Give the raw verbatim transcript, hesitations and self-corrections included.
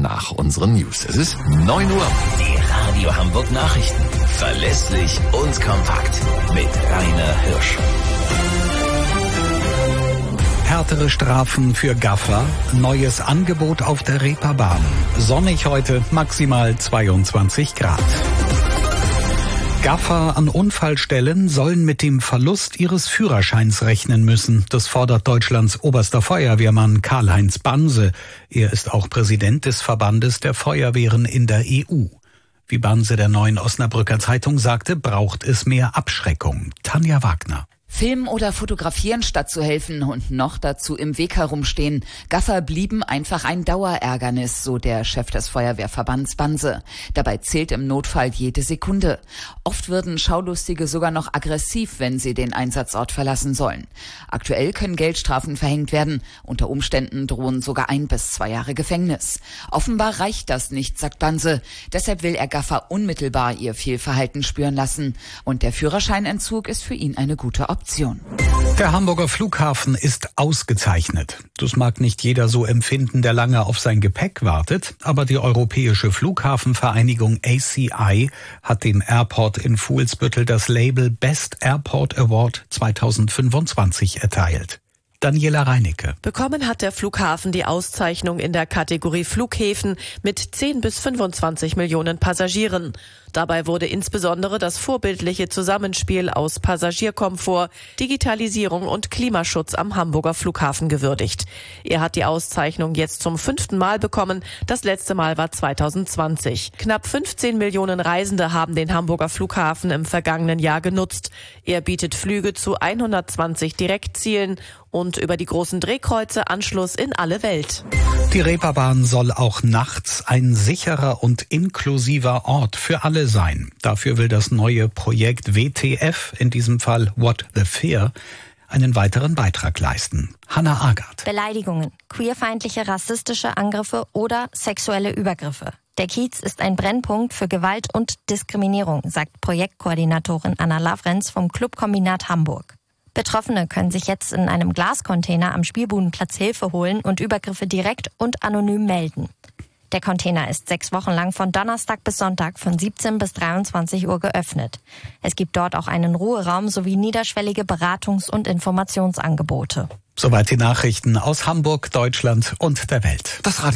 nach unseren News. Es ist neun Uhr. Die Radio Hamburg Nachrichten. Verlässlich und kompakt. Mit Rainer Hirsch. Härtere Strafen für Gaffer, neues Angebot auf der Reeperbahn. Sonnig heute, maximal zweiundzwanzig Grad. Gaffer an Unfallstellen sollen mit dem Verlust ihres Führerscheins rechnen müssen. Das fordert Deutschlands oberster Feuerwehrmann Karl-Heinz Banse. Er ist auch Präsident des Verbandes der Feuerwehren in der E U. Wie Banse der Neuen Osnabrücker Zeitung sagte, braucht es mehr Abschreckung. Tanja Wagner. Filmen oder fotografieren statt zu helfen und noch dazu im Weg herumstehen. Gaffer blieben einfach ein Dauerärgernis, so der Chef des Feuerwehrverbands Banse. Dabei zählt im Notfall jede Sekunde. Oft würden Schaulustige sogar noch aggressiv, wenn sie den Einsatzort verlassen sollen. Aktuell können Geldstrafen verhängt werden. Unter Umständen drohen sogar ein bis zwei Jahre Gefängnis. Offenbar reicht das nicht, sagt Banse. Deshalb will er Gaffer unmittelbar ihr Fehlverhalten spüren lassen. Und der Führerscheinentzug ist für ihn eine gute Option. Der Hamburger Flughafen ist ausgezeichnet. Das mag nicht jeder so empfinden, der lange auf sein Gepäck wartet, aber die Europäische Flughafenvereinigung A C I hat dem Airport in Fuhlsbüttel das Label Best Airport Award zweitausendfünfundzwanzig erteilt. Daniela Reinicke. Bekommen hat der Flughafen die Auszeichnung in der Kategorie Flughäfen mit zehn bis fünfundzwanzig Millionen Passagieren. Dabei wurde insbesondere das vorbildliche Zusammenspiel aus Passagierkomfort, Digitalisierung und Klimaschutz am Hamburger Flughafen gewürdigt. Er hat die Auszeichnung jetzt zum fünften Mal bekommen. Das letzte Mal war zweitausendzwanzig. Knapp fünfzehn Millionen Reisende haben den Hamburger Flughafen im vergangenen Jahr genutzt. Er bietet Flüge zu hundertzwanzig Direktzielen und über die großen Drehkreuze Anschluss in alle Welt. Die Reeperbahn soll auch nachts ein sicherer und inklusiver Ort für alle sein. Dafür will das neue Projekt W T F, in diesem Fall What the Fear, einen weiteren Beitrag leisten. Hannah Agard. Beleidigungen, queerfeindliche, rassistische Angriffe oder sexuelle Übergriffe. Der Kiez ist ein Brennpunkt für Gewalt und Diskriminierung, sagt Projektkoordinatorin Anna Lavrenz vom Clubkombinat Hamburg. Betroffene können sich jetzt in einem Glascontainer am Spielbudenplatz Hilfe holen und Übergriffe direkt und anonym melden. Der Container ist sechs Wochen lang von Donnerstag bis Sonntag von siebzehn bis dreiundzwanzig Uhr geöffnet. Es gibt dort auch einen Ruheraum sowie niederschwellige Beratungs- und Informationsangebote. Soweit die Nachrichten aus Hamburg, Deutschland und der Welt. Das Radio